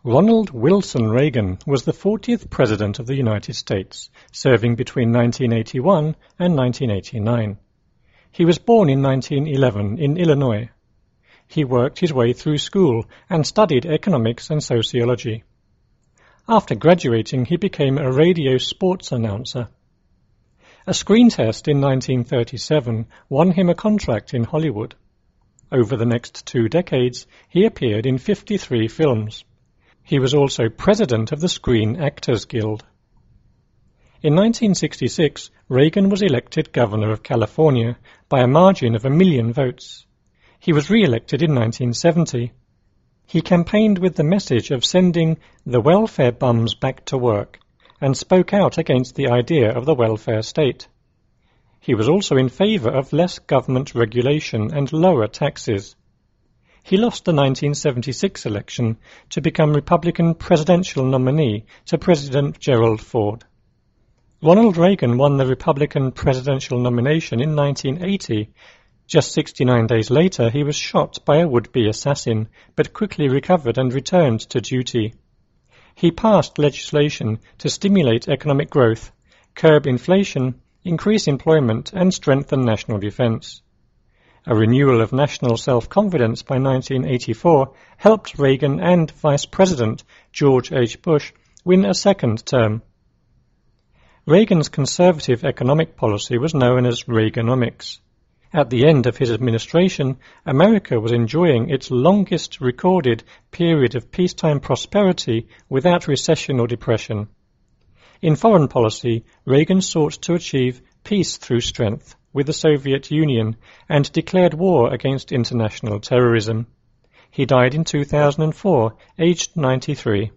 Ronald Wilson Reagan was the 40th President of the United States, serving between 1981 and 1989. He was born in 1911 in Illinois. He worked his way through school and studied economics and sociology. After graduating, he became a radio sports announcer. A screen test in 1937 won him a contract in Hollywood. Over the next 2 decades, he appeared in 53 films. He was also president of the Screen Actors Guild. In 1966, Reagan was elected governor of California by a margin of 1 million votes. He was re-elected in 1970. He campaigned with the message of sending the welfare bums back to work and spoke out against the idea of the welfare state. He was also in favor of less government regulation and lower taxes. He lost the 1976 election to become Republican presidential nominee to President Gerald Ford. Ronald Reagan won the Republican presidential nomination in 1980. Just 69 days later, he was shot by a would-be assassin, but quickly recovered and returned to duty. He passed legislation to stimulate economic growth, curb inflation, increase employment, and strengthen national defense. A renewal of national self-confidence by 1984 helped Reagan and Vice President George H. Bush win a second term. Reagan's conservative economic policy was known as Reaganomics. At the end of his administration, America was enjoying its longest recorded period of peacetime prosperity without recession or depression. In foreign policy, Reagan sought to achieve peace through strength with the Soviet Union and declared war against international terrorism. He died in 2004, aged 93.